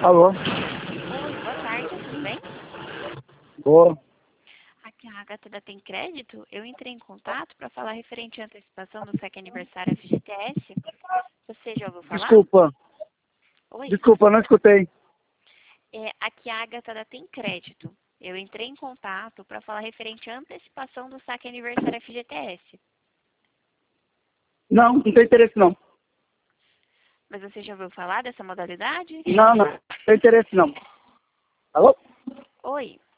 Alô? Oi, boa tarde, tudo bem? Boa. Aqui é a Agatha da Tem Crédito. Eu entrei em contato para falar referente à antecipação do SAC Aniversário FGTS. Você já ouviu falar? Desculpa. Oi, Desculpa, não escutei. aqui é a Agatha da Tem Crédito. Eu entrei em contato para falar referente à antecipação do SAC Aniversário FGTS. Não tem interesse não. Mas você já ouviu falar dessa modalidade? Não tem interesse não. Alô? Oi.